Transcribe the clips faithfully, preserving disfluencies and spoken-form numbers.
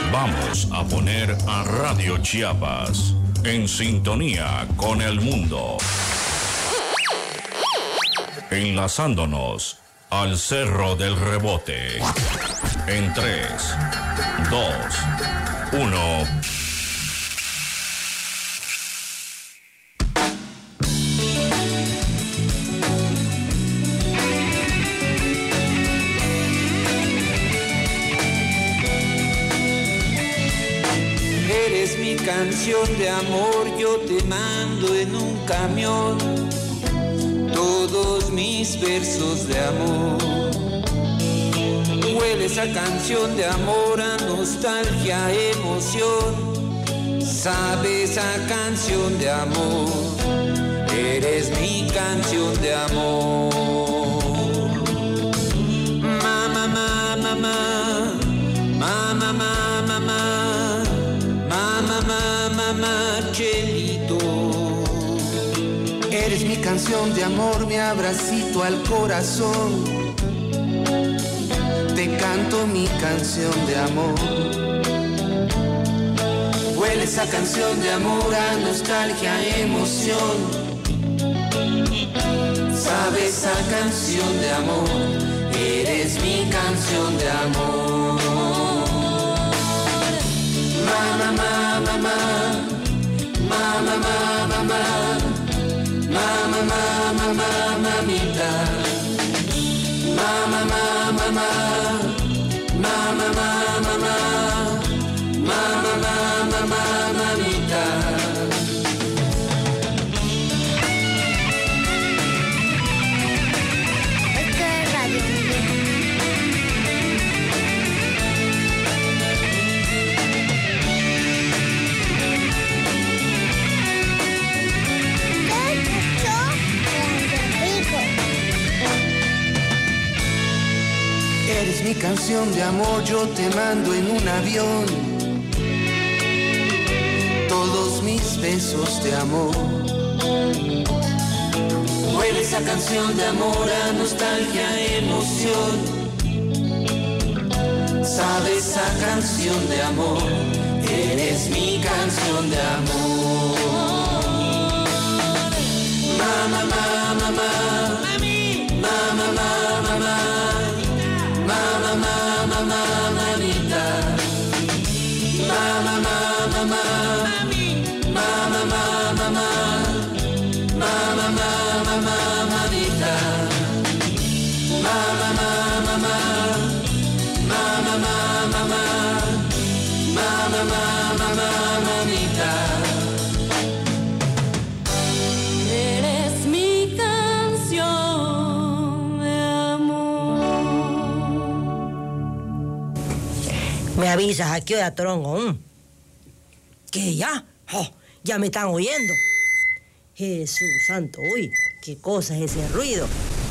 Vamos a poner a Radio Chiapas en sintonía con el mundo. Enlazándonos al Cerro del Rebote. En tres, dos, uno. Eres mi canción de amor, yo te mando en un camión todos mis versos de amor. Huele esa canción de amor a nostalgia, emoción. Sabe esa canción de amor, eres mi canción de amor. Mamá, mamá, mamá, mamá, mamá, mamá, mamá, mamá, Chelito. Eres mi canción de amor, mi abracito al corazón. Te canto mi canción de amor. Huele esa canción de amor a nostalgia, emoción. Sabe esa canción de amor, eres mi canción de amor. Mamá, mamá, mamá, mamá, mamá, mamá, mamá, mamá, mamita. Mamá, mamá, mamá, mamá, mamá, mamá, mamá, mamá, mamita. Esto es Radio Eres mi canción de amor, yo te mando en un avión todos mis besos de amor. Huele esa canción de amor a nostalgia, emoción. Sabe esa canción de amor, eres mi canción de amor. Mamá, mamá, mamá, mamá, mamá, mamá. Mamá, mamá, mamá, mamita. Mamá, mamá, mamá, mamá, mamá, mamá, mamá, mamá, mamita. Mamá, mamá, mamá, mamá, mamá, mamá, mamá, mamá, mamita. Eres mi canción de amor. Me avisas a qué hora, Torongo. ¿Mm? ¿Qué ya? Oh, ya me están oyendo. Jesús santo, uy, qué cosa es ese ruido.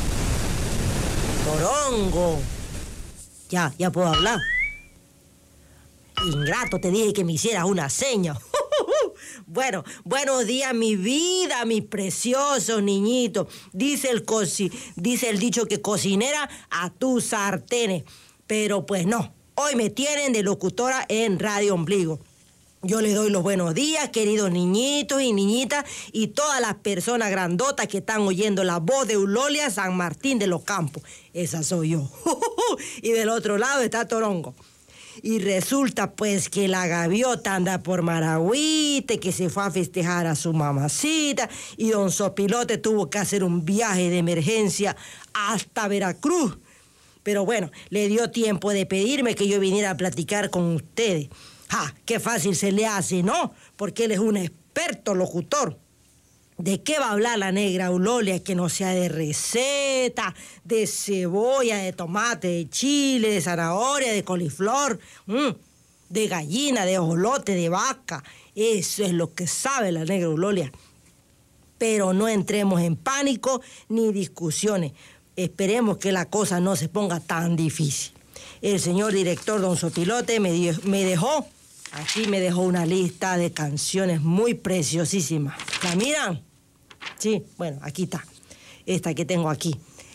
Torongo. Ya, ya puedo hablar. Ingrato, te dije que me hicieras una seña. Bueno, buenos días, mi vida, mis preciosos niñitos. Dice el, coci dice el dicho que cocinera a tus sartenes. Pero pues no. Hoy me tienen de locutora en Radio Ombligo. Yo les doy los buenos días, queridos niñitos y niñitas, y todas las personas grandotas que están oyendo la voz de Eulolia San Martín de los Campos. Esa soy yo. Y del otro lado está Torongo. Y resulta pues que la gaviota anda por Maragüite, que se fue a festejar a su mamacita, y don Sopilote tuvo que hacer un viaje de emergencia hasta Veracruz. Pero bueno, le dio tiempo de pedirme que yo viniera a platicar con ustedes. ¡Ja! ¡Qué fácil se le hace, ¿no? Porque él es un experto locutor. ¿De qué va a hablar la negra Eulolia que no sea de receta, de cebolla, de tomate, de chile, de zanahoria, de coliflor, mmm, de gallina, de ajolote, de vaca? Eso es lo que sabe la negra Eulolia. Pero no entremos en pánico ni discusiones. Esperemos que la cosa no se ponga tan difícil. El señor director don Sopilote me, dio, me dejó, aquí me dejó una lista de canciones muy preciosísimas. ¿La miran? Sí, bueno, aquí está. Esta que tengo aquí.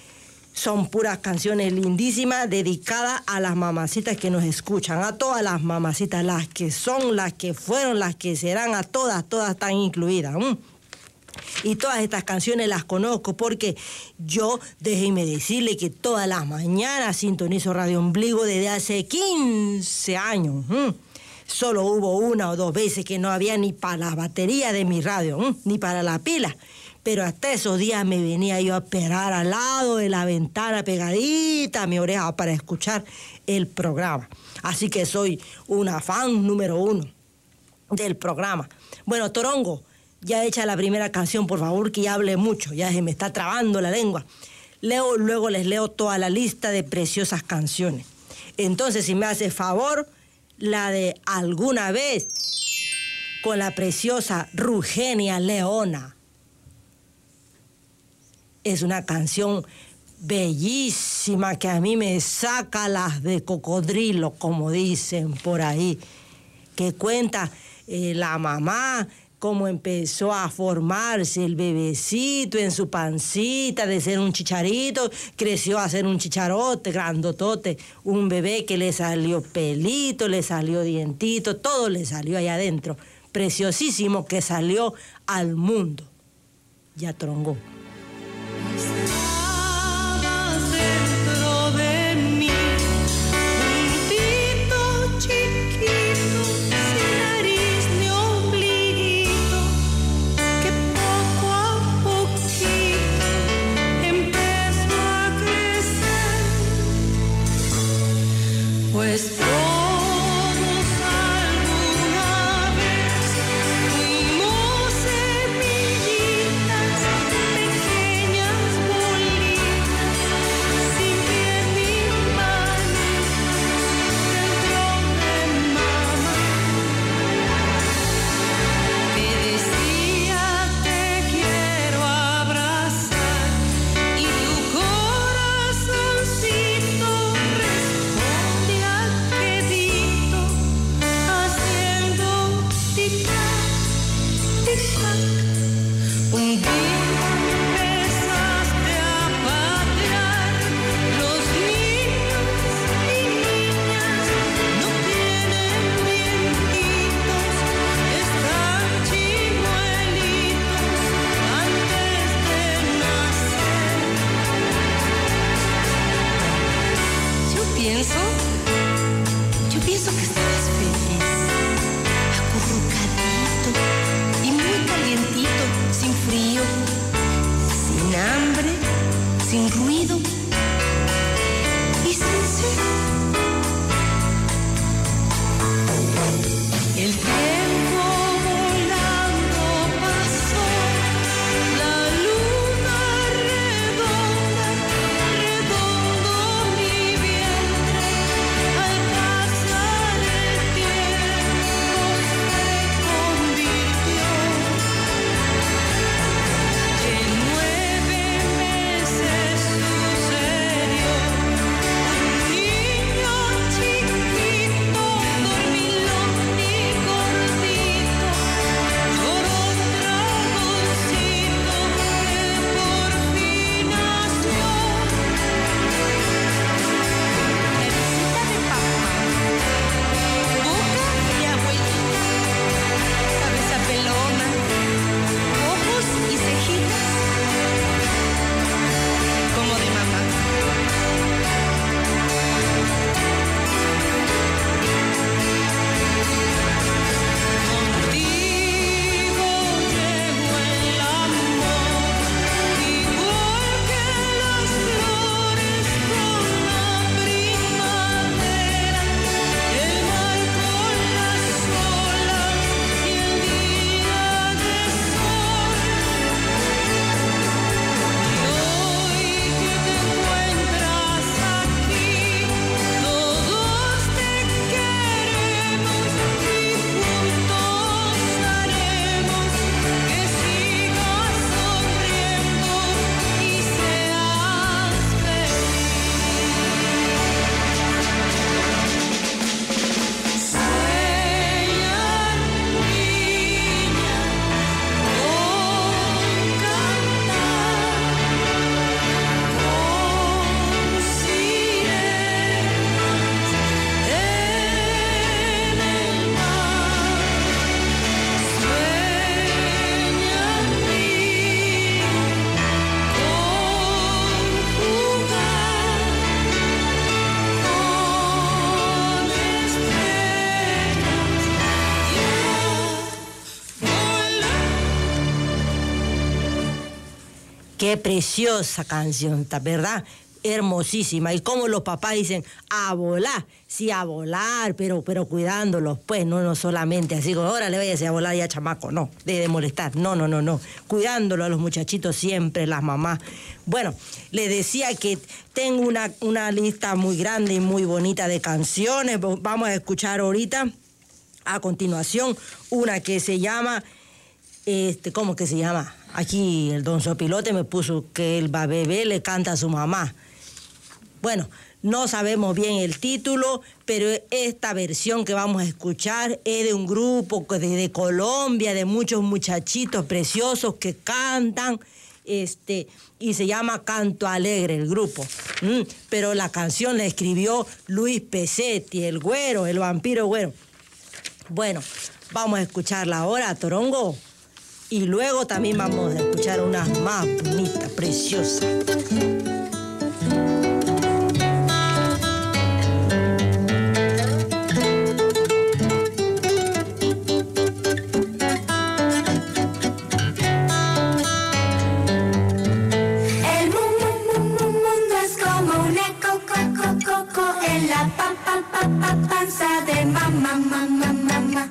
Son puras canciones lindísimas dedicadas a las mamacitas que nos escuchan, a todas las mamacitas, las que son, las que fueron, las que serán, a todas, todas están incluidas. ¿Mm? Y todas estas canciones las conozco porque yo, déjeme decirle que todas las mañanas sintonizo Radio Ombligo desde hace quince años. ¿Mm? Solo hubo una o dos veces que no había ni para la batería de mi radio, ¿Mm? ni para la pila. Pero hasta esos días me venía yo a esperar al lado de la ventana pegadita a mi oreja para escuchar el programa. Así que soy una fan número uno del programa. Bueno, Torongo, ya hecha la primera canción, por favor, que ya hable mucho, ya se me está trabando la lengua. Leo, luego les leo toda la lista de preciosas canciones. Entonces, si me hace favor, la de Alguna Vez, con la preciosa Rugenia Leona. Es una canción bellísima que a mí me saca las de cocodrilo, como dicen por ahí, que cuenta eh, la mamá cómo empezó a formarse el bebecito en su pancita, de ser un chicharito, creció a ser un chicharote, grandotote, un bebé que le salió pelito, le salió dientito, todo le salió allá adentro, preciosísimo que salió al mundo. Ya Torongo. Estabas dentro de mí, juntito, chiquito, sin nariz ni ombliguito, que poco a poquito empezó a crecer, pues todos alguna vez fuimos semillitas, pequeñas bolitas, sin pies ni manitas, dentro de mamá. Te decía te quiero abrazar y tu corazoncito responde al pedito, haciendo tic-tac, tic-tac. Un día empezaste a patear, los niños y niñas no tienen dientitos, están chimuelitos antes de nacer. Yo pienso, yo pienso que estabas feliz, acurrucadito y muy calientito, sin frío, sin hambre, sin ruido y sin sed. El tiempo volando pasó, la luna redonda, redondo mi vientre, al pasar Qué preciosa canción, ¿verdad? Hermosísima. Y como los papás dicen, a volar, sí, a volar, pero, pero cuidándolos, pues, no, no solamente así como, órale, váyase a volar ya, chamaco, no, de, de molestar, no, no, no, no, cuidándolo a los muchachitos siempre, las mamás. Bueno, les decía que tengo una, una lista muy grande y muy bonita de canciones, vamos a escuchar ahorita, a continuación, una que se llama, este, ¿cómo que se llama? Aquí el don Sopilote me puso que el bebé le canta a su mamá. Bueno, no sabemos bien el título, pero esta versión que vamos a escuchar es de un grupo de, de Colombia, de muchos muchachitos preciosos que cantan, este, y se llama Canto Alegre el grupo. Mm, pero la canción la escribió Luis Pesetti, el güero, el vampiro güero. Bueno, vamos a escucharla ahora, Torongo. Y luego también vamos a escuchar unas más bonitas, preciosas. Panza de mamá, mamá, mamá.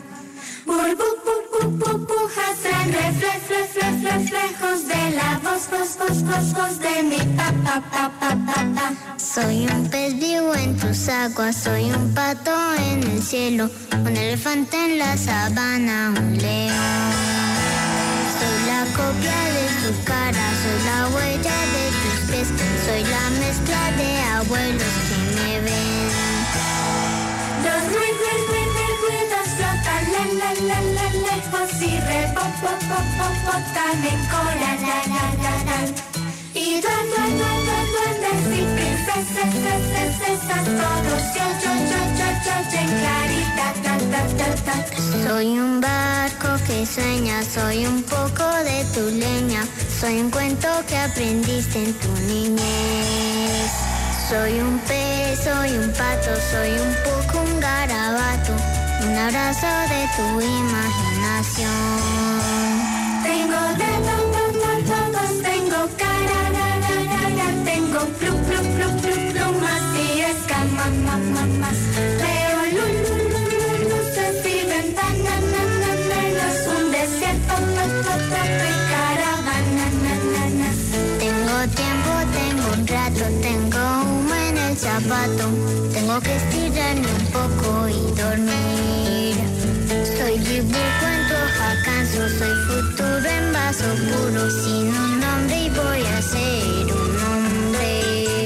Burbujas en reflejos de la voz, voz, voz, voz, voz de mi papá, papá, papá. Soy un pez vivo en tus aguas, soy un pato en el cielo, un elefante en la sabana, un león. Soy la copia de tu cara, soy la huella de tus pies, soy la mezcla de abuelos que me ven. Los ruidos flotan la, la, la, la, lejos y rebotan en cola, la, la, la, la. Y duendes y princesas, princesas, todos yo, yo, yo, yo, yo, en clarita, ta, ta, ta, ta. Soy un barco que sueña, soy un poco de tu leña, soy un cuento que aprendiste en tu niñez. Soy un pez, soy un pato, soy un poco un garabato, un abrazo de tu imaginación. Tengo dedos, todos, tengo cara, ra, ra, ra, ra, tengo plu, plu, plu, plu, plumas y escamas, mamás. Veo luz, luces y ventanas, es un desierto, y caravanas. Tengo tiempo, tengo un rato, tengo humo en el zapato, tengo que estirarme un poco y dormir. Soy dibujo en tu hoja, canso, soy futuro en vaso puro, sin un nombre y voy a ser un hombre.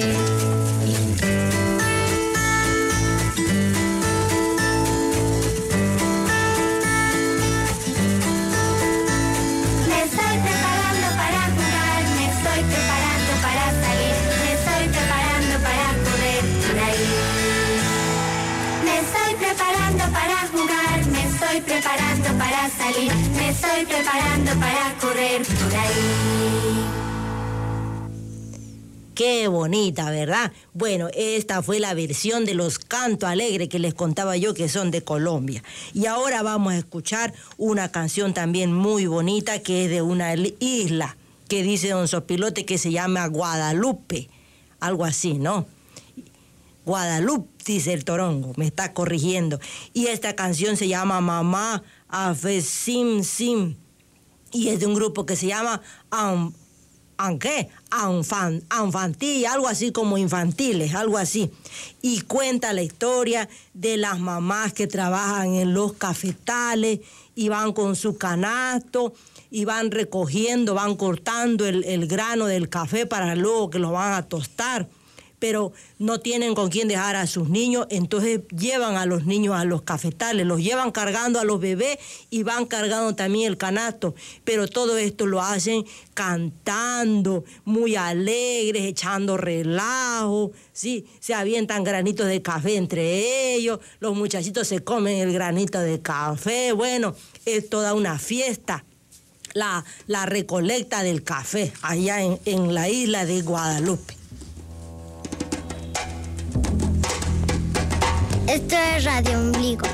Me estoy preparando para jugar, me estoy preparando para salir, me estoy preparando para correr por ahí. Me estoy preparando para jugar, me estoy preparando para salir, me estoy preparando para correr por ahí. Qué bonita, ¿verdad? Bueno, esta fue la versión de los Canto Alegre que les contaba yo que son de Colombia. Y ahora vamos a escuchar una canción también muy bonita que es de una isla que dice don Sopilote que se llama Guadalupe, algo así, ¿no? Guadalupe, dice el Torongo, me está corrigiendo. Y esta canción se llama Mamá Afe Sim Sim y es de un grupo que se llama Am ¿Qué? Anfan, Anfantil, algo así como infantiles, algo así. Y cuenta la historia de las mamás que trabajan en los cafetales y van con su canasto y van recogiendo, van cortando el, el grano del café para luego que lo van a tostar. Pero no tienen con quién dejar a sus niños, entonces llevan a los niños a los cafetales, los llevan cargando a los bebés y van cargando también el canasto. Pero todo esto lo hacen cantando, muy alegres, echando relajo, ¿sí? Se avientan granitos de café entre ellos, los muchachitos se comen el granito de café, bueno, es toda una fiesta. La, la recolecta del café allá en, en la isla de Guadalupe. Esto es Radio Ombligo.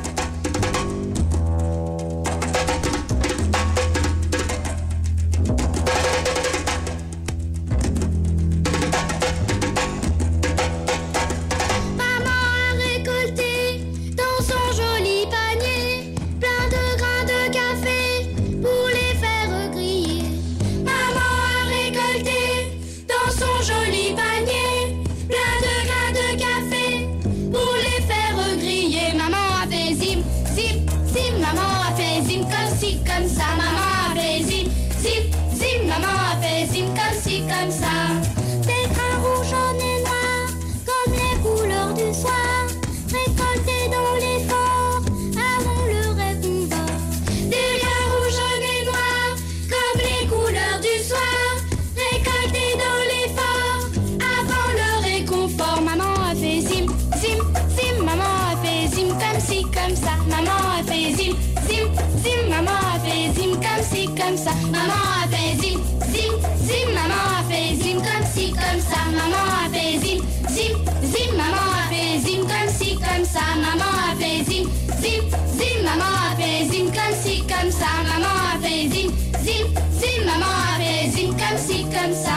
ci, comme ça. Maman a fait zim, zim, zim. Maman a fait zim, comme ci, comme ça. Maman a fait zim, zim, zim. Maman a fait zim, comme ci, comme ça. Maman a fait zim, zim, zim. Maman a fait zim, comme ci, comme ça. Maman a fait zim, zim, zim. Maman a fait zim, comme ci, comme ça. Maman a fait zim, zim, zim. Maman a fait zim, comme ci, comme ça.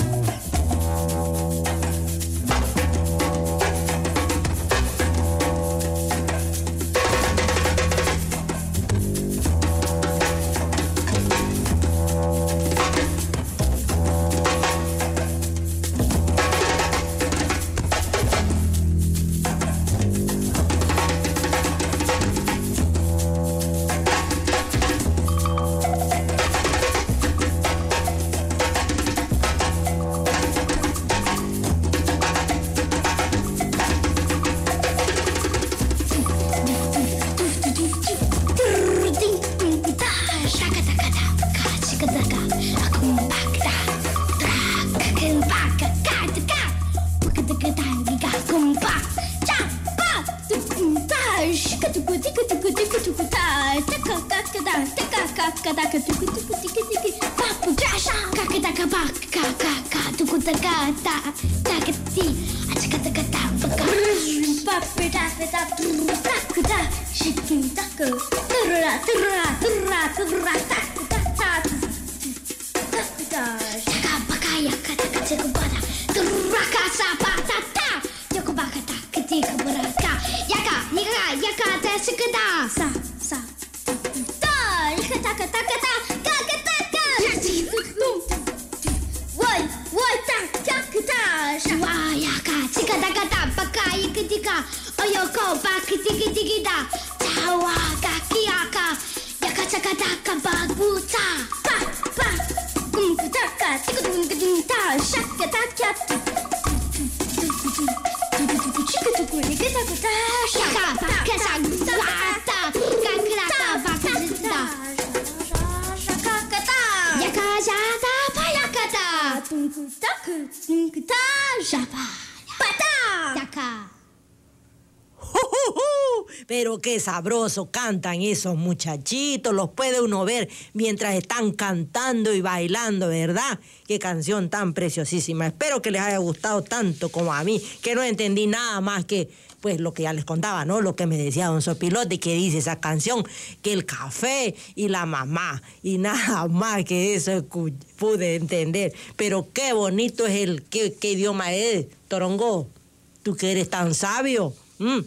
Pero qué sabroso cantan esos muchachitos, los puede uno ver mientras están cantando y bailando, ¿verdad? Qué canción tan preciosísima. Espero que les haya gustado tanto como a mí, que no entendí nada más que pues lo que ya les contaba, ¿no? Lo que me decía don Sopilote, que dice esa canción, que el café y la mamá, y nada más que eso pude entender. Pero qué bonito es el, qué, qué idioma es, Torongo, tú que eres tan sabio. ¿Mm?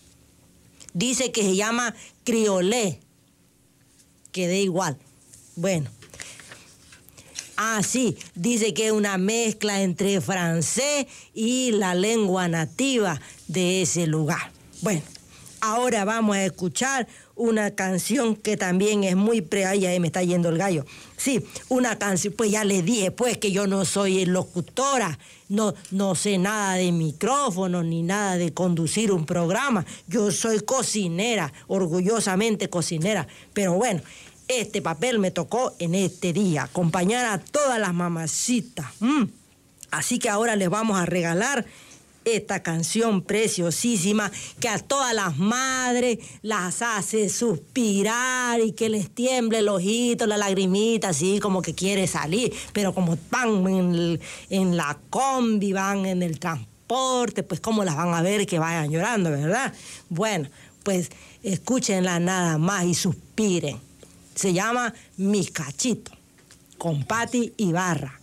Dice que se llama criolé, que da igual. Bueno. Ah, sí, dice que es una mezcla entre francés y la lengua nativa de ese lugar. Bueno, ahora vamos a escuchar una canción que también es muy pre... Ay, ahí me está yendo el gallo. Sí, una canción, pues ya les dije, pues, que yo no soy locutora, no, no sé nada de micrófono, ni nada de conducir un programa. Yo soy cocinera, orgullosamente cocinera. Pero bueno, este papel me tocó en este día, acompañar a todas las mamacitas. Mm. Así que ahora les vamos a regalar esta canción preciosísima que a todas las madres las hace suspirar y que les tiemble el ojito, la lagrimita, así como que quiere salir, pero como van en, el, en la combi, van en el transporte, pues cómo las van a ver que vayan llorando, ¿verdad? Bueno, pues escúchenla nada más y suspiren. Se llama Mis Cachitos, con Pati Ibarra.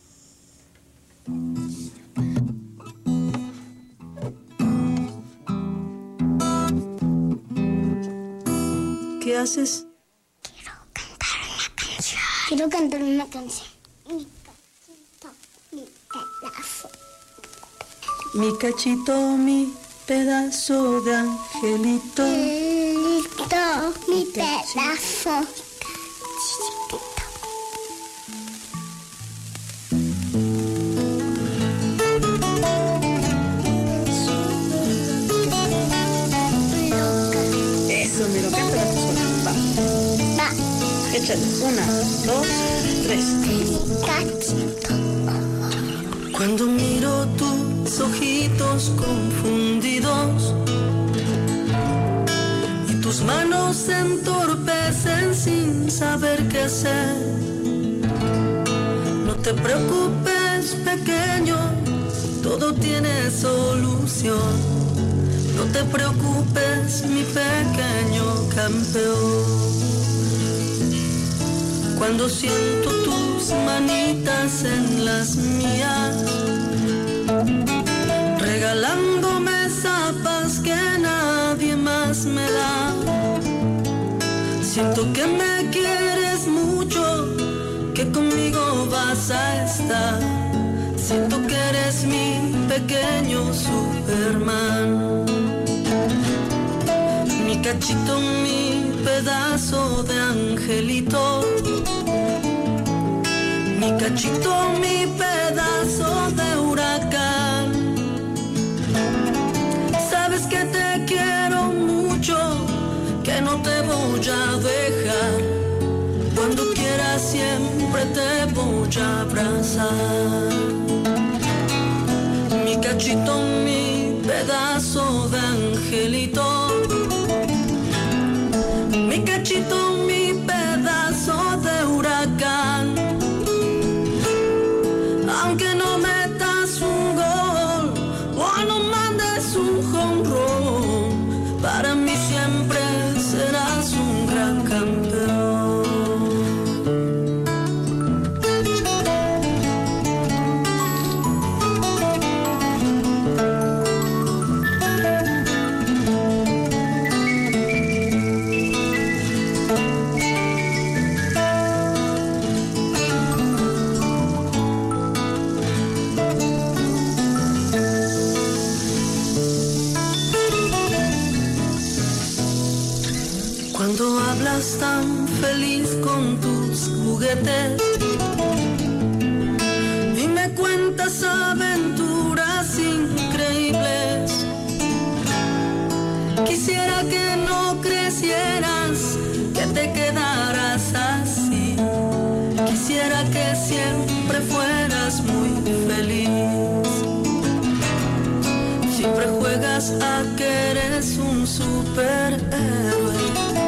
¿Qué haces? Quiero cantar una canción. Quiero cantar una canción. Mi cachito, mi pedazo. Mi cachito, mi pedazo de angelito. Angelito, mi pedazo. Eso, mira, ¿qué pedazo suena? Va. Va. Échale. Una, dos, tres. Mi cachito. Cuando miro tus ojitos confundidos y Tus manos se entorpecen sin saber qué hacer. No te preocupes, pequeño, todo tiene solución. No te preocupes, mi pequeño campeón. Cuando siento tus manitas en las mías, regalándome esa paz que nadie más me da, siento que me quieres mucho, que conmigo vas a estar. Siento que eres mi pequeño Superman, mi cachito, mi pedazo de angelito, mi cachito, mi pedazo de huracán. Sabes que te quiero mucho, que no te voy a dejar. Cuando quieras siempre te voy a abrazar. Mi cachito, mi pedazo de angelito, mi cachito, mi pedazo de huracán. Aunque no metas un gol o no mandes un jonrón, para mí siempre serás un gran campeón. Cuando hablas tan feliz con tus juguetes y me cuentas aventuras increíbles, quisiera que no crecieras, que te quedaras así. Quisiera que siempre fueras muy feliz. Siempre juegas a que eres un superhéroe,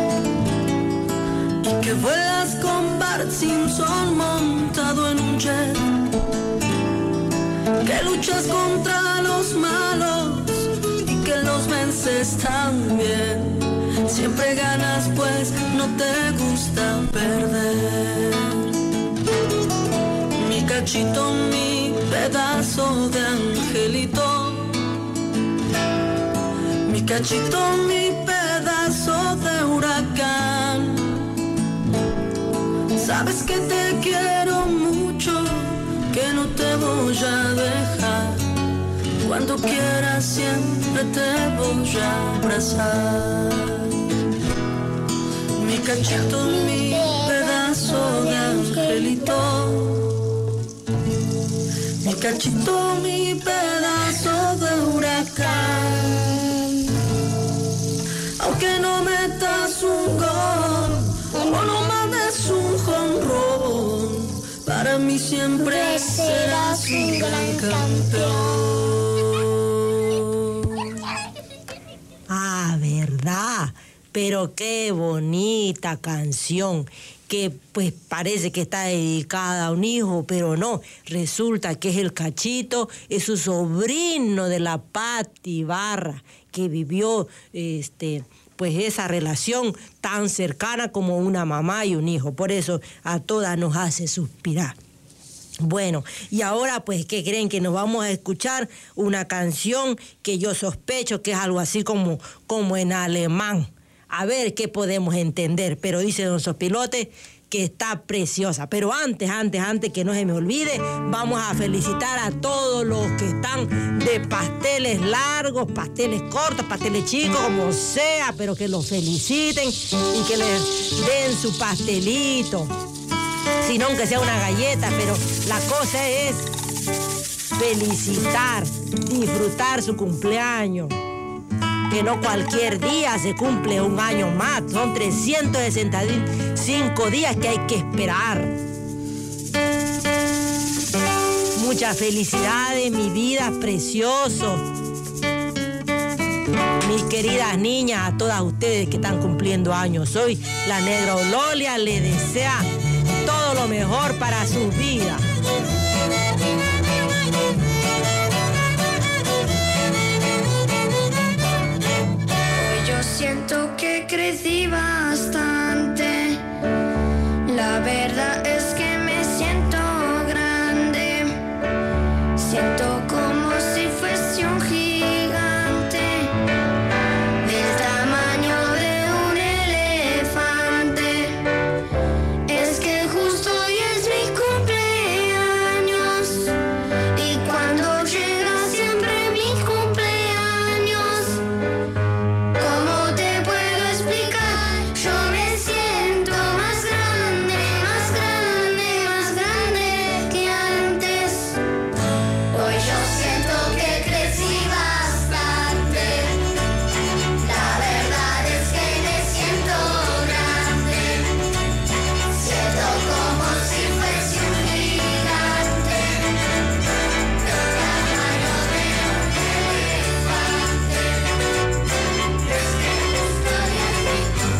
que vuelas con Bart Simpson montado en un jet, que luchas contra los malos y que los vences también. Siempre ganas pues no te gusta perder. Mi cachito, mi pedazo de angelito, mi cachito, mi pedazo de huracán. Sabes que te quiero mucho, que no te voy a dejar. Cuando quieras siempre te voy a abrazar. Mi cachito, mi pedazo de angelito, mi cachito, mi pedazo de huracán. Aunque no metas un gol o no mandes un jonrón, para mí siempre serás un gran campeón. Ah, ¿verdad? Pero qué bonita canción, que pues parece que está dedicada a un hijo, pero no, resulta que es el Cachito, es su sobrino de la Pati Ibarra, que vivió este pues esa relación tan cercana como una mamá y un hijo. Por eso a todas nos hace suspirar. Bueno, y ahora pues, ¿qué creen? Que nos vamos a escuchar una canción que yo sospecho que es algo así como, como en alemán. A ver qué podemos entender, pero dice don Sopilote que está preciosa. Pero antes, antes, antes que no se me olvide, vamos a felicitar a todos los que están de pasteles largos, pasteles cortos, pasteles chicos, como sea, pero que los feliciten y que les den su pastelito. Si no, que sea una galleta, pero la cosa es felicitar, disfrutar su cumpleaños. Que no cualquier día se cumple un año más, son trescientos sesenta y cinco días que hay que esperar. Muchas felicidades, mi vida, precioso. Mis queridas niñas, a todas ustedes que están cumpliendo años hoy, la Negra Ololia le desea todo lo mejor para su vida. Hoy yo siento que crecí bastante. La verdad es que me siento grande. Siento como si fuese un gigante, del tamaño de un elefante. Es que justo hoy es mi cumpleaños, y cuando llega siempre mi cumpleaños, ¿cómo te puedo explicar? Yo me siento más grande, más grande, más grande que antes. Hoy yo siento que crecí bastante. La verdad es que me siento grande. Siento como si fuese un gigante, del tamaño de un elefante. Es que justo hoy es mi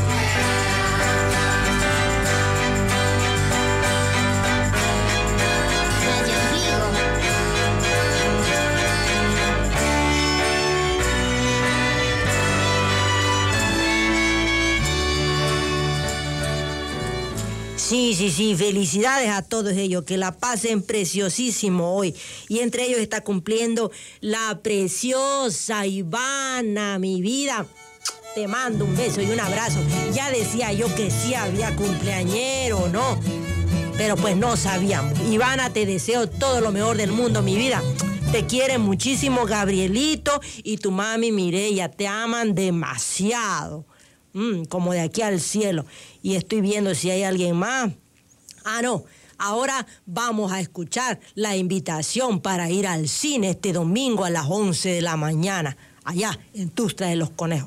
Sí, sí, sí, felicidades a todos ellos, que la pasen preciosísimo hoy. Y entre ellos está cumpliendo la preciosa Ivana, mi vida. Te mando un beso y un abrazo. Ya decía yo que sí había cumpleañero, ¿no? Pero pues no sabíamos. Ivana, te deseo todo lo mejor del mundo, mi vida. Te quieren muchísimo Gabrielito y tu mami Mireya. Te aman demasiado. Mm, como de aquí al cielo. Y estoy viendo si hay alguien más. Ah, no. Ahora vamos a escuchar la invitación para ir al cine este domingo a las once de la mañana, allá en Tustra de los Conejos.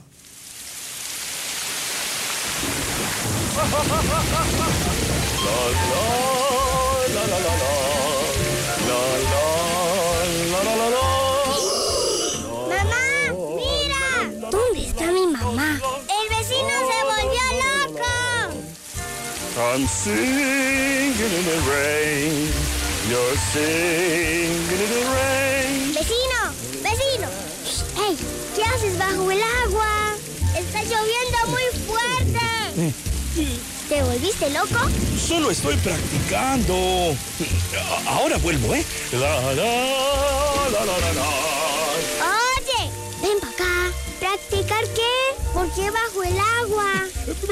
¡Mamá! ¡Mira! ¿Dónde está mi mamá? ¡El vecino se volvió loco! I'm singing in the rain. You're singing in the rain. ¡Vecino! ¡Vecino! ¡Ey! ¿Qué haces bajo el agua? ¡Está lloviendo muy fuerte! ¿Te volviste loco? Solo estoy practicando. Ahora vuelvo, ¿eh? La, la, la, la, la, la. Oye, ven para acá. ¿Practicar qué? ¿Por qué bajo el agua?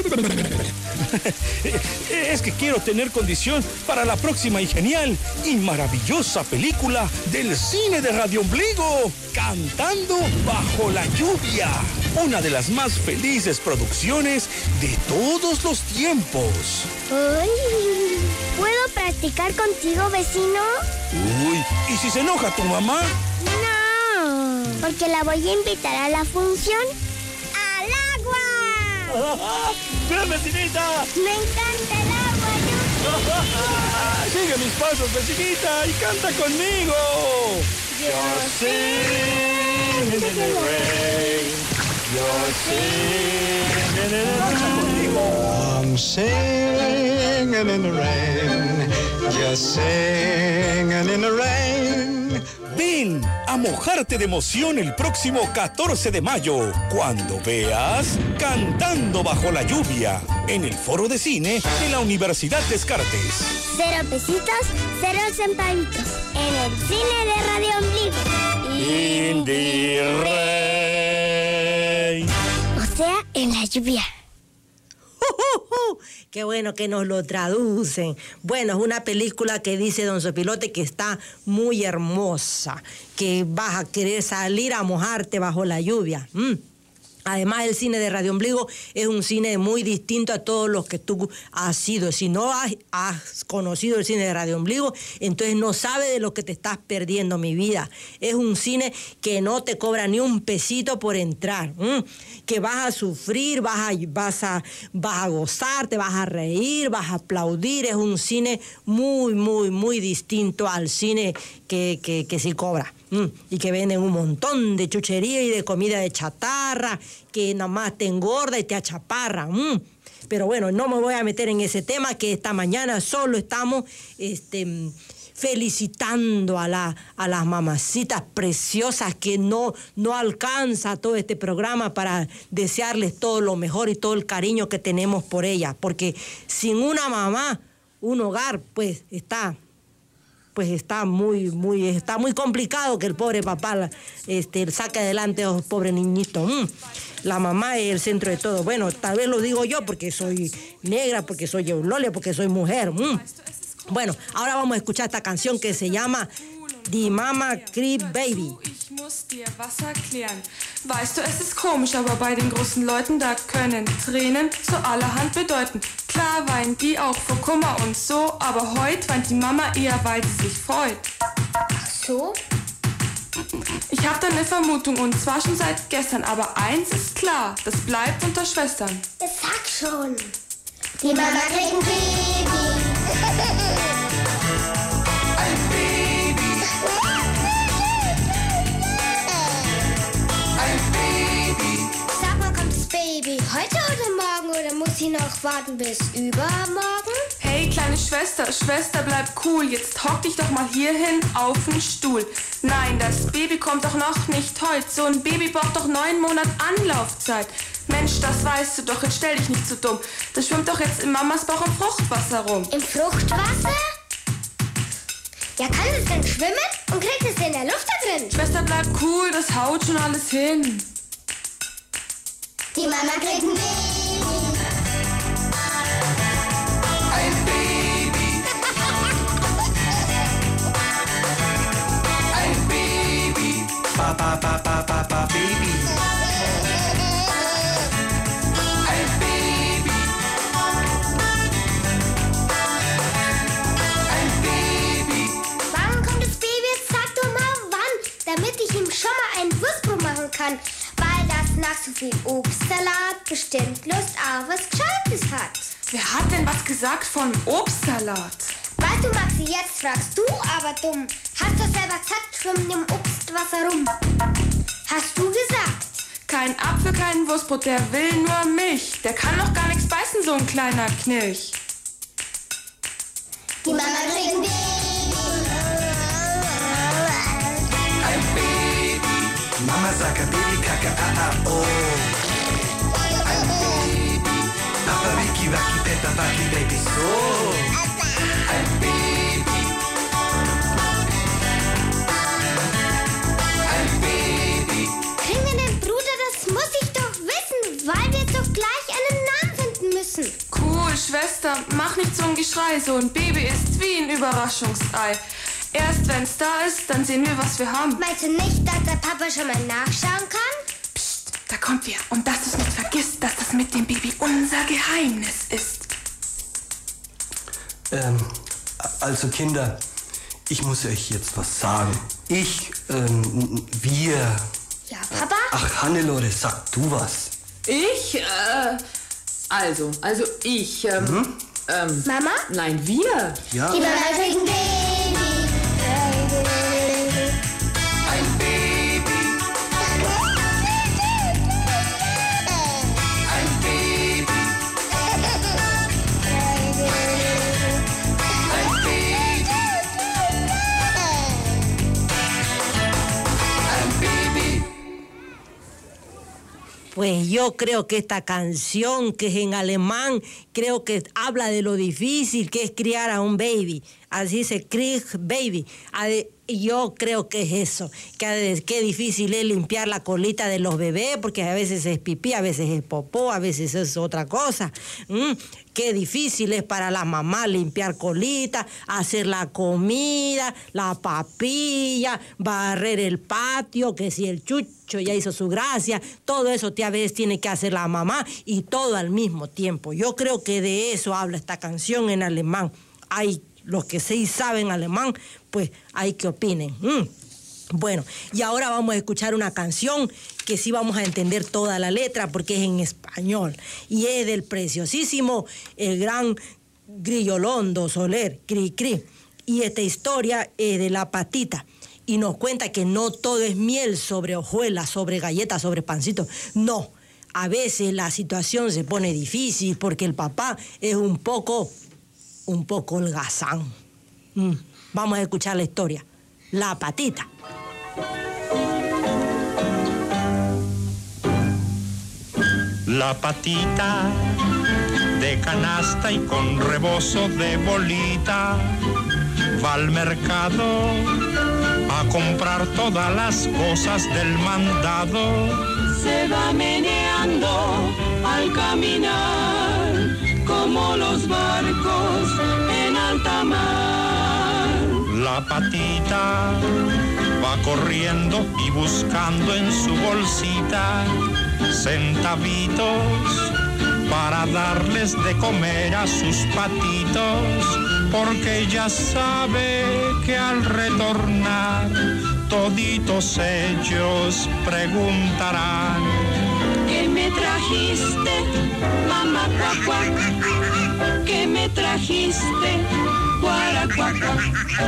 Es que quiero tener condición para la próxima y genial y maravillosa película del cine de Radio Ombligo, Cantando bajo la lluvia. Una de las más felices producciones de todos los tiempos. Uy, ¿puedo practicar contigo, vecino? Uy, ¿y si se enoja tu mamá? No, porque la voy a invitar a la función al agua. ¡Ven, vecinita! Me encanta el agua, yo. Sigue mis pasos, vecinita, y canta conmigo. You're singing in the rain. You're singing in the rain. I'm singing in the rain. Just singing in the rain. Ven a mojarte de emoción el próximo catorce de mayo, cuando veas Cantando bajo la lluvia, en el Foro de Cine de la Universidad Descartes. Cero pesitos, cero centavitos. En el cine de Radio Ombligo. In the rain. O sea, en la lluvia. ¡Uh, uh, uh! Qué bueno que nos lo traducen. Bueno, es una película que dice don Sopilote que está muy hermosa, que vas a querer salir a mojarte bajo la lluvia. Mm. Además, el cine de Radio Ombligo es un cine muy distinto a todos los que tú has sido. Si no has, has conocido el cine de Radio Ombligo, entonces no sabes de lo que te estás perdiendo, mi vida. Es un cine que no te cobra ni un pesito por entrar, ¿m? Que vas a sufrir, vas a, vas, a, vas a gozar, te vas a reír, vas a aplaudir. Es un cine muy, muy, muy distinto al cine que, que, que sí cobra. Mm, y que venden un montón de chuchería y de comida de chatarra, que nada más te engorda y te achaparra. Mm. Pero bueno, no me voy a meter en ese tema, que esta mañana solo estamos este, felicitando a, la, a las mamacitas preciosas, que no, no alcanza todo este programa para desearles todo lo mejor y todo el cariño que tenemos por ellas. Porque sin una mamá, un hogar, pues está... pues está muy, muy, está muy complicado que el pobre papá este, saque adelante a los pobres niñitos. Mm. La mamá es el centro de todo. Bueno, tal vez lo digo yo porque soy negra, porque soy Eulalia, porque soy mujer. Mm. Bueno, ahora vamos a escuchar esta canción que se llama Die Mama Cry Baby. Ich muss dir was erklären. Weißt du, es ist komisch, aber bei den großen Leuten, da können Tränen so allerhand bedeuten. Klar weint die auch vor Kummer und so, aber heute weint die Mama eher, weil sie sich freut. Ach so? Ich hab da ne Vermutung und zwar schon seit gestern, aber eins ist klar, das bleibt unter Schwestern. Sag schon. Die Mama kriegt ein Baby. Ein Baby. Ein Baby. Sag mal, kommt das Baby heute oder morgen oder muss sie noch warten bis übermorgen? Hey, kleine Schwester, Schwester, bleib cool. Jetzt hock dich doch mal hier hin auf den Stuhl. Nein, das Baby kommt doch noch nicht heute. So ein Baby braucht doch neun Monate Anlaufzeit. Mensch, das weißt du doch, jetzt stell dich nicht so dumm. Das schwimmt doch jetzt in Mamas Bauch im Fruchtwasser rum. Im Fruchtwasser? Ja, kann es denn schwimmen und kriegt es in der Luft da drin? Schwester, bleib cool, das haut schon alles hin. Die Mama kriegt ein Baby. Ein Baby. Ein Baby. Ba, ba, ba, ba, ba, ba, Baby. Ein Baby. Ein Baby. Wann kommt das Baby? Sag doch mal wann, damit ich ihm schon mal einen Wurstbrot machen kann. Weil das nach so viel Obstsalat bestimmt Lust auf was Gescheites hat. Wer hat denn was gesagt von Obstsalat? Weißt du, Maxi, jetzt fragst du aber dumm. Hast du selber gesagt, schwimmen im Obstwasser rum? Hast du gesagt? Kein Apfel, kein Wurstbrot, der will nur Milch. Der kann doch gar nichts beißen, so ein kleiner Knilch. Die Mama kriegt ein Baby. Ein Baby. Mama sagt Baby Kaka, ah, ah, oh. Ein Baby. Papa Wiki, Waki, Peppa, Waki, Baby, so. Ein Baby. Ein Baby. Kriegen wir den Bruder, das muss ich doch wissen, weil wir jetzt doch gleich einen Namen finden müssen. Cool, Schwester, mach nicht so ein Geschrei. So ein Baby ist wie ein Überraschungsei. Erst wenn's da ist, dann sehen wir, was wir haben. Meinst du nicht, dass der Papa schon mal nachschauen kann? Psst, da kommt wer. Und dass du's nicht vergisst, dass das mit dem Baby unser Geheimnis ist. Ähm, also Kinder, ich muss euch jetzt was sagen. Ich, ähm, wir... Ja, Papa? Ach, Hannelore, sag du was. Ich, äh, also, also ich, ähm, Mhm. ähm, Mama? nein, wir. Ja. Die Mama kriegt ein Baby. Ein Baby. Ein Baby. Ein Baby. Ein Baby. Pues yo creo que esta canción, que es en alemán, creo que habla de lo difícil que es criar a un baby. Así se Krieg Baby. Ade- Yo creo que es eso, que ade- qué difícil es limpiar la colita de los bebés, porque a veces es pipí, a veces es popó, a veces es otra cosa. Mm, Qué difícil es para la mamá limpiar colita, hacer la comida, la papilla, barrer el patio, que si el chucho ya hizo su gracia, todo eso a veces tiene que hacer la mamá y todo al mismo tiempo. Yo creo que de eso habla esta canción en alemán. Hay los que sí saben alemán, pues hay que opinen. Mm. Bueno, y ahora vamos a escuchar una canción que sí vamos a entender toda la letra porque es en español y es del preciosísimo, el gran Grillolondo Soler, Cri Cri. Y esta historia es de La Patita, y nos cuenta que no todo es miel sobre hojuelas, sobre galletas, sobre pancitos. No, a veces la situación se pone difícil porque el papá es un poco, un poco holgazán. Mm. Vamos a escuchar la historia. La patita. La patita de canasta y con rebozo de bolita va al mercado a comprar todas las cosas del mandado. Se va meneando al caminar como los barcos en alta mar. La patita va corriendo y buscando en su bolsita centavitos para darles de comer a sus patitos, porque ella sabe que al retornar toditos ellos preguntarán: ¿qué me trajiste, mamá cuacuá? ¿Qué me trajiste, guaracuacuá?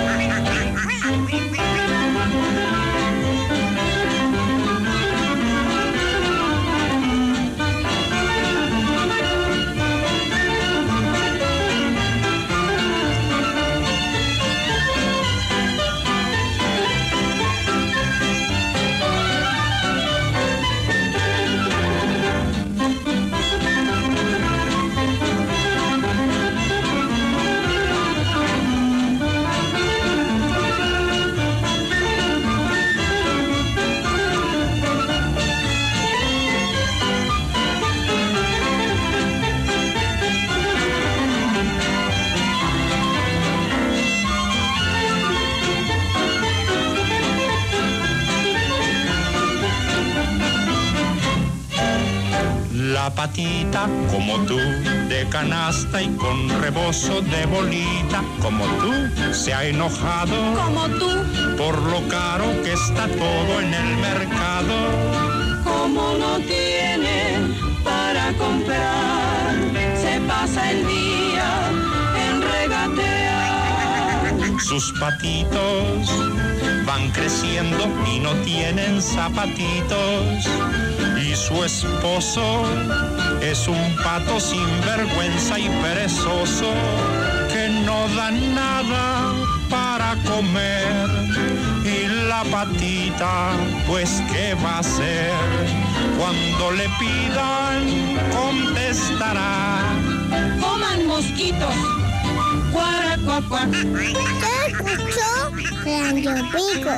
La patita, como tú, de canasta y con rebozo de bolita, como tú, se ha enojado, como tú, por lo caro que está todo en el mercado. Como no tiene para comprar, se pasa el día en regatear. Sus patitos van creciendo y no tienen zapatitos, y su esposo es un pato sin vergüenza y perezoso que no da nada para comer. Y la patita, pues ¿qué va a hacer? Cuando le pidan, contestará: coman mosquitos, guaracuacuá. ¿Usted escuchó Radio Bligo?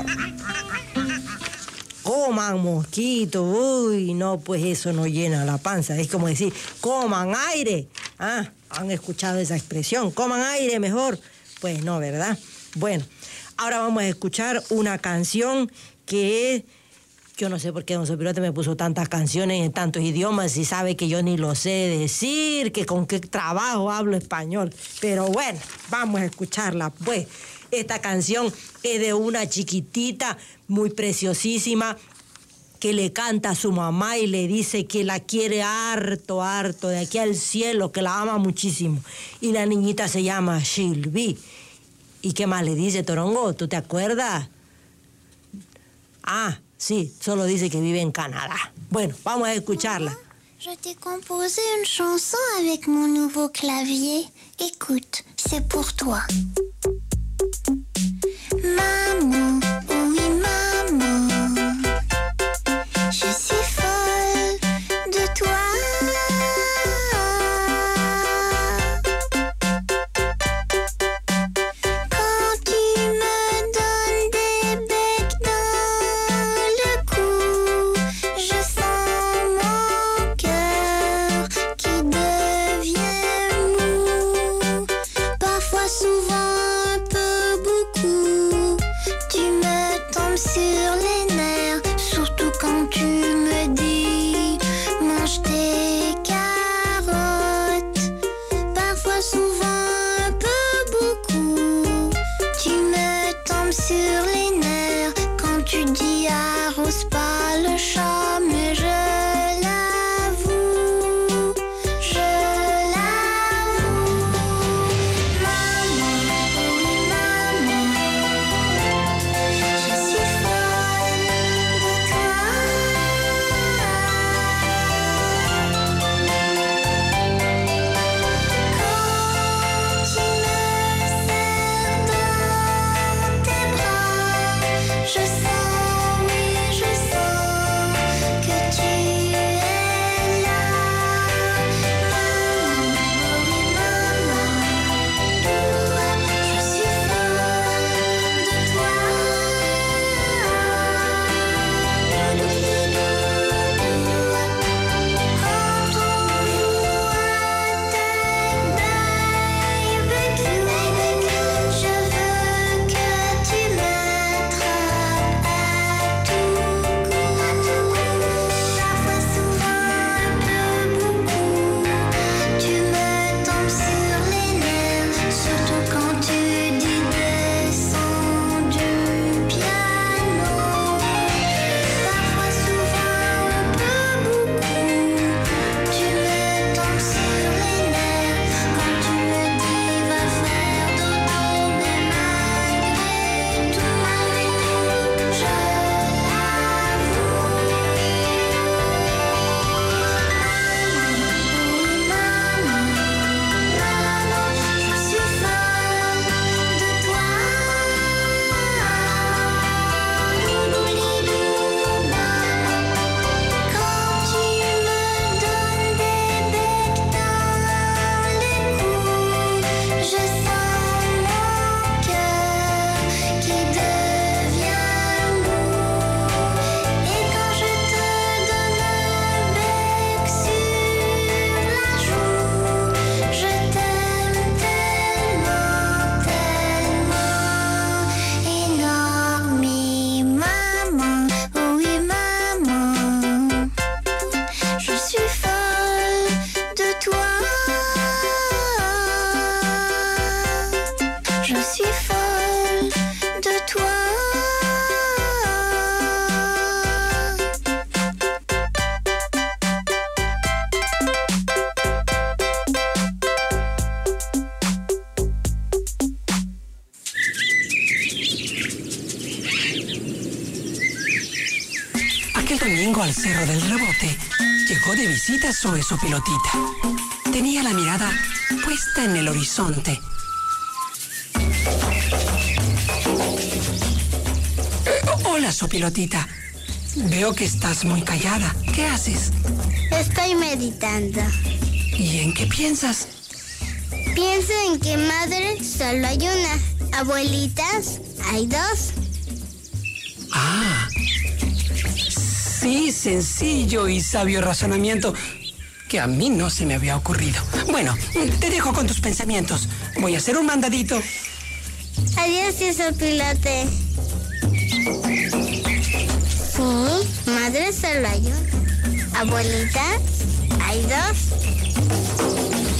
Coman mosquitos, uy, no, pues eso no llena la panza. Es como decir, coman aire. Ah, ¿han escuchado esa expresión? Coman aire mejor. Pues no, ¿verdad? Bueno, ahora vamos a escuchar una canción que es... Yo no sé por qué don Sopilote me puso tantas canciones en tantos idiomas y sabe que yo ni lo sé decir, que con qué trabajo hablo español. Pero bueno, vamos a escucharla, pues. Esta canción es de una chiquitita muy preciosísima que le canta a su mamá y le dice que la quiere harto, harto, de aquí al cielo, que la ama muchísimo. Y la niñita se llama Sylvie. ¿Y qué más le dice, Torongo? ¿Tú te acuerdas? Ah, sí, solo dice que vive en Canadá. Bueno, vamos a escucharla. Je t'ai composé une chanson avec mon nouveau clavier. Écoute, c'est pour toi. Maman, oui maman, je suis folle de toi. Quand tu me donnes des becs dans le cou, je sens mon cœur qui devient mou. Parfois, souvent, un peu beaucoup. Llegando al Cerro del Rebote, llegó de visita Zoe Sopilotita. Tenía la mirada puesta en el horizonte. Eh, hola, Sopilotita. Veo que estás muy callada. ¿Qué haces? Estoy meditando. ¿Y en qué piensas? Pienso en que madre solo hay una. Abuelitas hay dos. Ah, sí, sencillo y sabio razonamiento que a mí no se me había ocurrido. Bueno, te dejo con tus pensamientos. Voy a hacer un mandadito. Adiós, tío Sopilote. Sí, madre solo hay una. Abuelitas hay dos.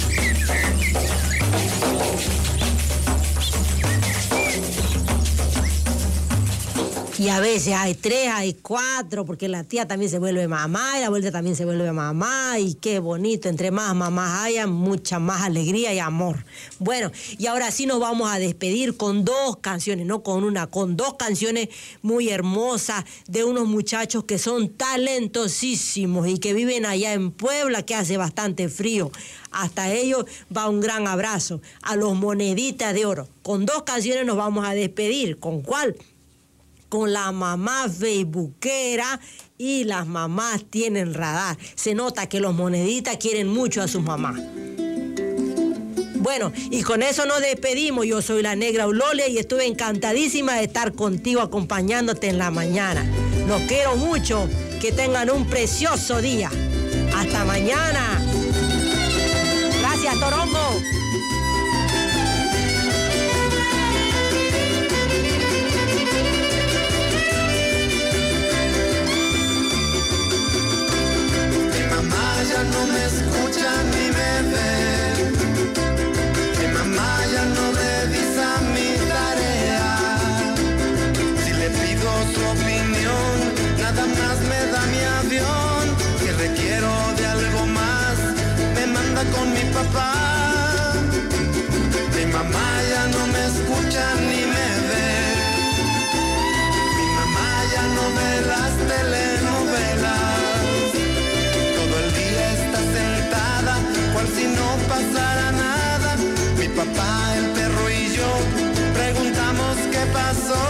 Y a veces hay tres, hay cuatro, porque la tía también se vuelve mamá y la abuelita también se vuelve mamá. Y qué bonito, entre más mamás haya, mucha más alegría y amor. Bueno, y ahora sí nos vamos a despedir con dos canciones, no con una, con dos canciones muy hermosas de unos muchachos que son talentosísimos y que viven allá en Puebla, que hace bastante frío. Hasta ellos va un gran abrazo a los Moneditas de Oro. Con dos canciones nos vamos a despedir. ¿Con cuál? Con la mamá facebookera y las mamás tienen radar. Se nota que los Moneditas quieren mucho a sus mamás. Bueno, y con eso nos despedimos. Yo soy la Negra Eulolia y estuve encantadísima de estar contigo acompañándote en la mañana. Los quiero mucho. Que tengan un precioso día. Hasta mañana. Gracias, Torongo. Ya no me escucha ni me ve. Mi mamá ya no revisa mi tarea. Si le pido su opinión, nada más me da mi avión. Si requiero de algo más, me manda con mi papá. Mi mamá ya no me escucha ni me ve. Mi mamá ya no ve las telenovelas. Cual si no pasara nada. Mi papá, el perro y yo preguntamos qué pasó.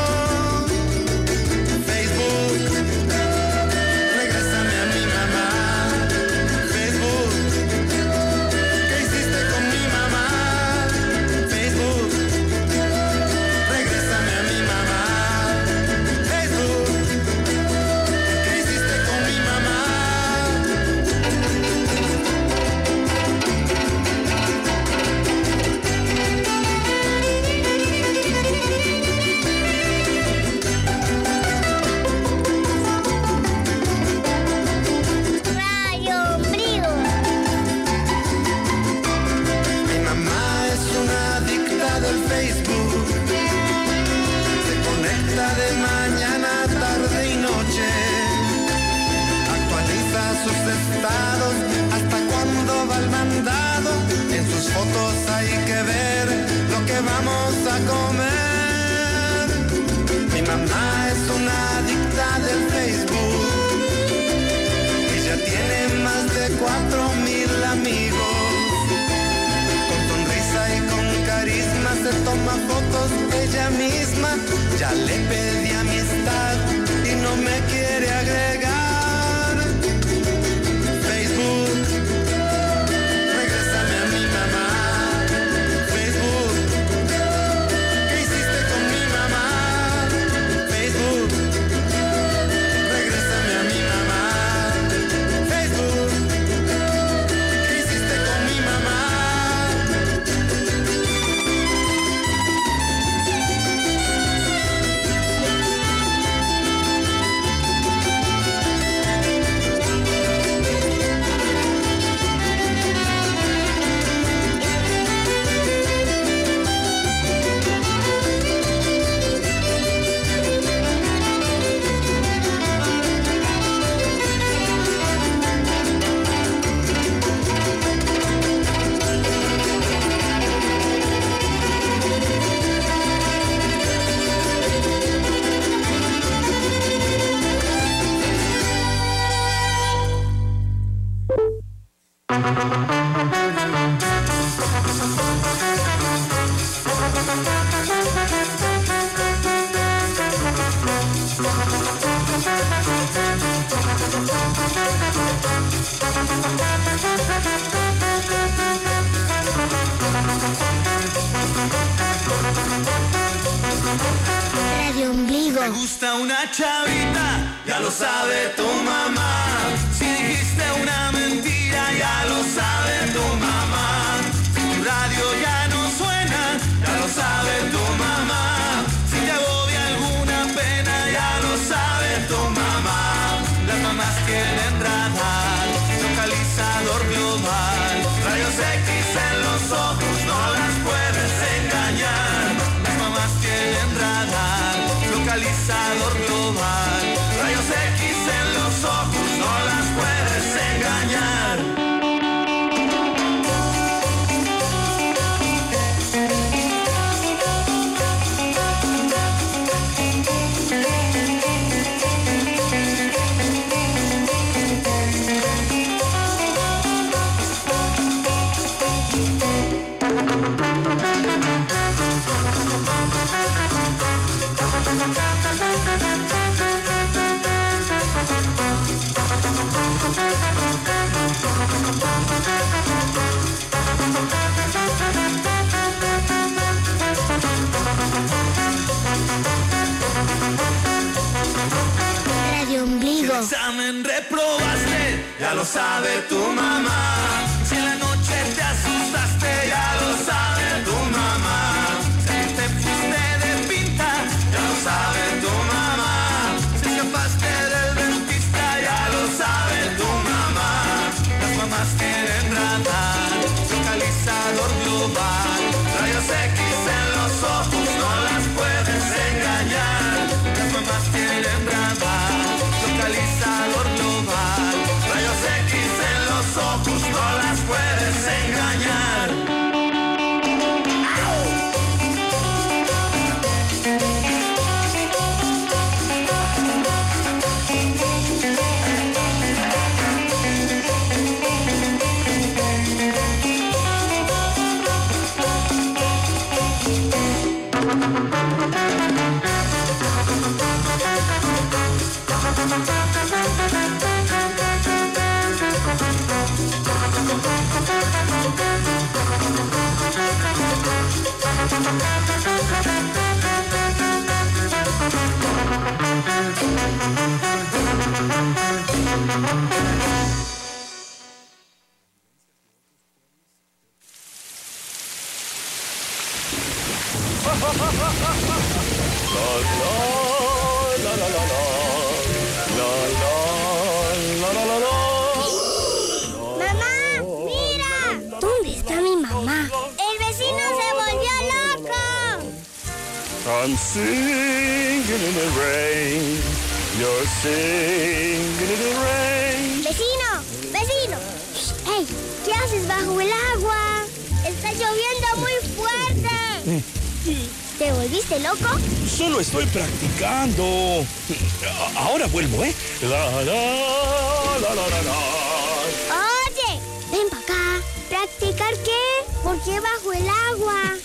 Facebook, regrésame a mi mamá. Facebook, ¿qué hiciste con mi mamá? Facebook, regrésame a mi mamá. Facebook, ¿qué hiciste con mi mamá? De mañana, tarde y noche actualiza sus estados hasta cuando va el mandado. En sus fotos hay que ver lo que vamos a comer. Mi mamá es una adicta del Facebook y ya tiene más de cuatro mil amigos. Con sonrisa y con carisma se toma fotos ella misma. Ya le pedí amistad y no me quiere agregar. Facebook, regrésame a mi mamá. Facebook, ¿qué hiciste con mi mamá? Facebook, regrésame a mi mamá. Facebook, Radio Ombligo. Me gusta una chavita, ya lo sabe tu mamá. Si dijiste una mentira, ya lo sabe tu mamá. Si tu radio ya no suena, ya lo sabe tu mamá. Si te agobia alguna pena, ya lo sabe tu mamá. Las mamás tienen radar, localizador global. Rayos X en los ojos, no las puedes engañar. Las mamás tienen radar, localizador global. Rayos X en los ojos, no las puedes engañar. Radio Ombligo. Si el examen reprobaste, ya lo sabe tu mamá. Si en la noche te asustaste, ya lo sabe tu mamá. Si te fuiste de pinta, ya lo sabe tu mamá. Si escapaste del dentista, ya lo sabe tu mamá. Las mamás tienen radar, localizador global. Rayos X en los ojos, no las puedes engañar. Las mamás tienen radar, localizador global. Rayos X en los ojos, no las puedes engañar. ¡Mamá! ¡Mira! ¿Dónde está mi mamá? ¡El vecino se volvió loco! I'm singing in the rain. You're singing in the rain. ¡Vecino! ¡Vecino! ¡Ey! ¿Qué haces bajo el agua? ¡Está lloviendo muy fuerte! ¿Te volviste loco? Solo estoy practicando. Ahora vuelvo, ¿eh? La, la, la, la, la, la. Oye, ven para acá. ¿Practicar qué? ¿Por qué bajo el agua?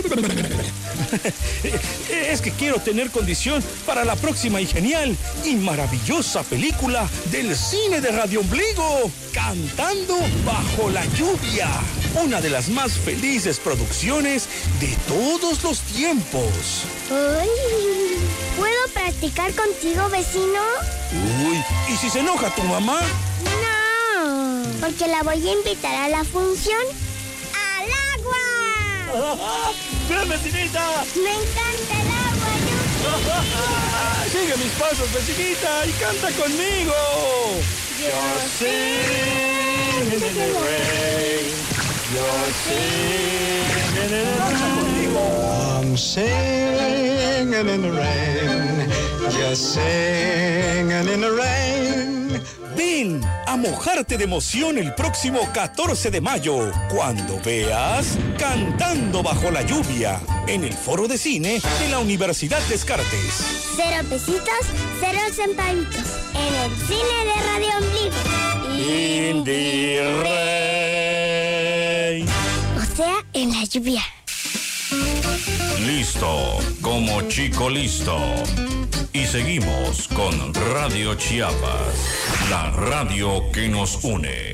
Es que quiero tener condición para la próxima y genial y maravillosa película del cine de Radio Ombligo, Cantando bajo la lluvia. Una de las más felices producciones de todos los tiempos. Uy, ¿puedo practicar contigo, vecino? Uy, ¿y si se enoja tu mamá? No, porque la voy a invitar a la función al agua. ¡Ven, vecinita! Me encanta el agua. Yo... Sigue mis pasos, vecinita, y canta conmigo. You're singing in the rain. You're singing in the rain. I'm singing in the rain, just singing in the rain. Ven a mojarte de emoción el próximo catorce de mayo, cuando veas Cantando bajo la lluvia, en el Foro de Cine de la Universidad Descartes. Cero pesitos, cero centavitos, en el cine de Radio Ombligo. In the rain. la lluvia. Listo, como chico listo. Y seguimos con Radio Chiapas, la radio que nos une.